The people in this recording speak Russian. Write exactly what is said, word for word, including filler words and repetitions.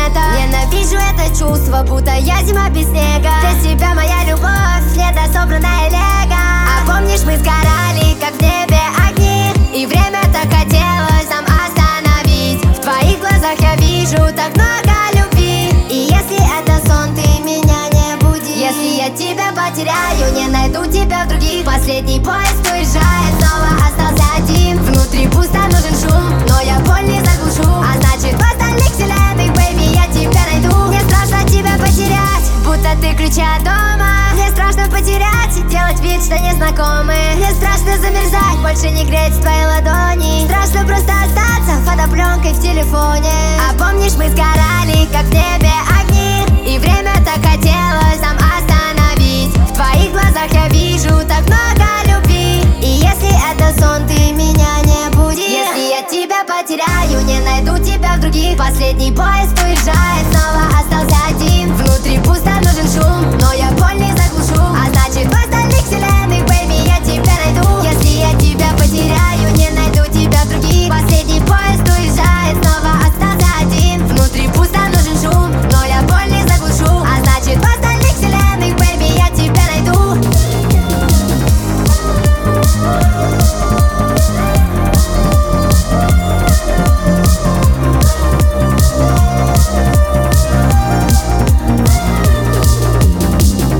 это. Ненавижу это чувство, будто я зима без снега. Для тебя моя любовь, лето собранное лего. А помнишь, мы сгорали, как в небе огни, и время так хотелось нам остановить. В твоих глазах я вижу так много любви, и если это сон, ты меня не буди. Если я тебя потеряю, не найду тебя в других. Последний поезд уезжает, снова остался один. Внутри пусто, нужен шум, но я боль не заглушу. А значит, в остальных вселенных, бэйби, я тебя найду. Мне страшно тебя потерять, будто ты ключи от дома. Мне страшно потерять и делать вид, что незнакомы. Мне страшно замерзать, больше не греть в твоей ладони. Страшно просто остаться фотопленкой в телефоне. А помнишь, мы сгорали, как в небе огни, и время так хотелось нам остановить. В твоих глазах я вижу так много любви, и если это сон, ты меня не буди. Если я тебя потеряю, не найду тебя в других. Последний поезд уезжает,